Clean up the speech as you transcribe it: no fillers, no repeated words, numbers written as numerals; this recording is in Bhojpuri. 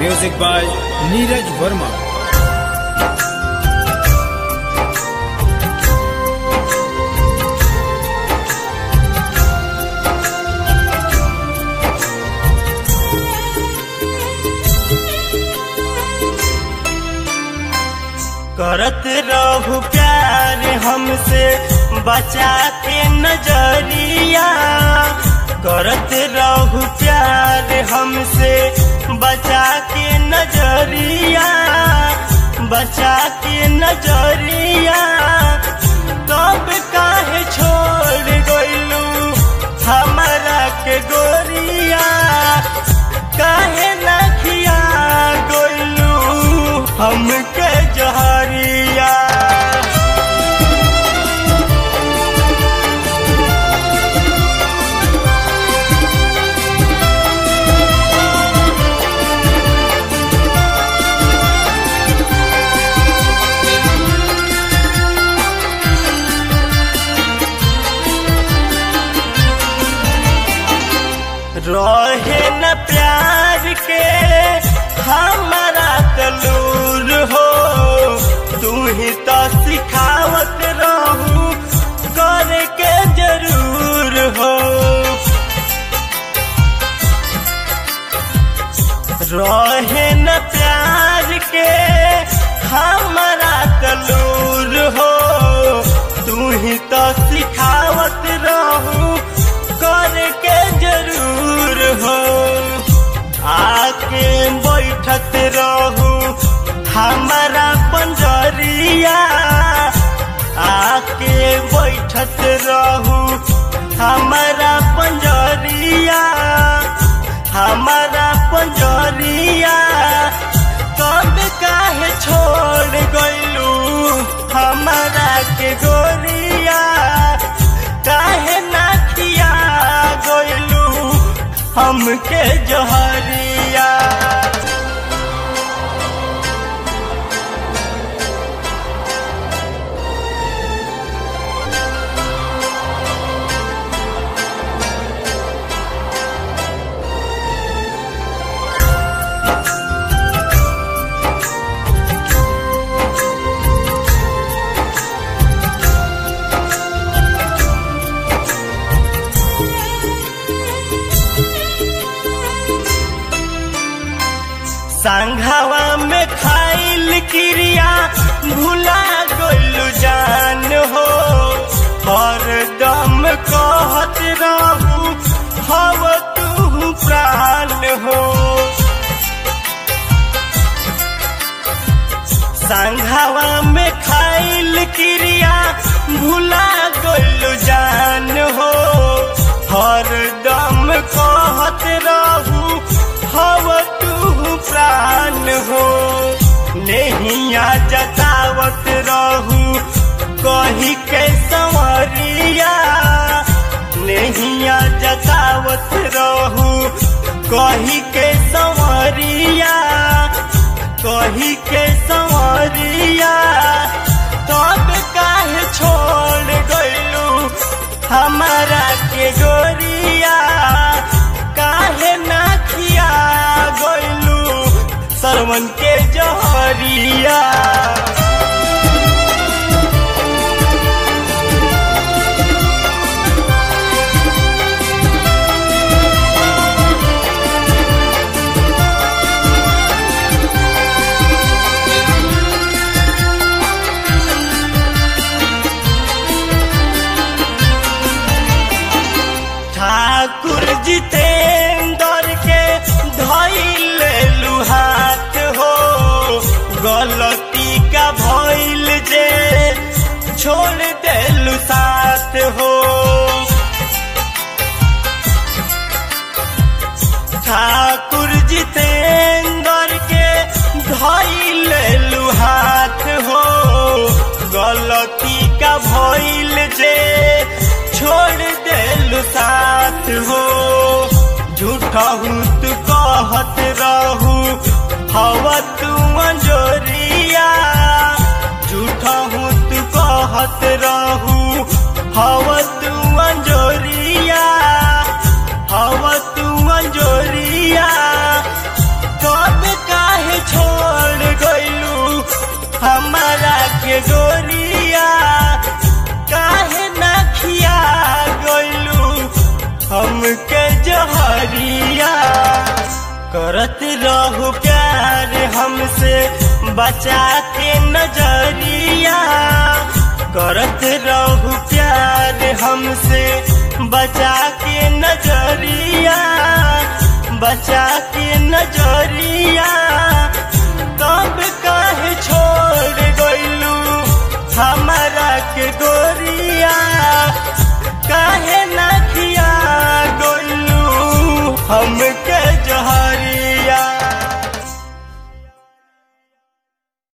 Music by Neeraj Verma. करत रहू प्यार हमसे बचा के नजरिया, करत रहू प्यार हमसे बचा के नजरिया, बचा के नजरिया। कब काहे छोड़ गइलू हमरा के गोरिया, काहे न खिया गइलू हमके जहरिया। रहे न प्यार के हमारा तलूर हो, तू ही तो सिखावत रहू करे के जरूर हो। रहे न प्यार के हमारा तलूर हो, तू ही तो सिखावत रहू करे के जरूर हो। आके बैठत रहू हमारा पंजरिया, आके बैठत रहू हमारा पंजरिया, हमारा पंजरिया। कब काहे छोड़ गइलू हमारा के गोरिया, काहे ना खिया गइलू हमके जहरिया। संघवा में खाइल क्रिया भुला गइलू जान हो, हर दम कहत रहू हव तू प्राण हो। संघवा में खाइल क्रिया भुला गइलू जान हो, हर दम कहत रहू हव तू प्राण हो। नैया जतावत रहू कही के संवरिया, नैया जतावत रहू कही के संवरिया, कही के संवरिया। तब काहे छोड़ गइलू हमारा के गोरिया, काहे ना खिया गइलू सरवन के जहरिया। ठाकुर जितेंद्र के धइल हाथ हो, गलती का भइल जे छोड़ देलू साथ हो। ठाकुर जितेंद्र के धइल हाथ हो, गलती का भइल जे छोड़ देलू साथ हो। झूठा हूँ तू कहत रहू हवा तू अंजोरिया, झूठा हूँ तू कहत रहू हवा तू अंजोरिया, हवा तू अंजोरिया। कब का हमारा के गोरिया काहे ना खिया गइलू हमके जहरिया। करत रहू प्यार हमसे बचा के नजरिया, करत रहू प्यार हमसे बचा के नजरिया, बचा के नजरिया।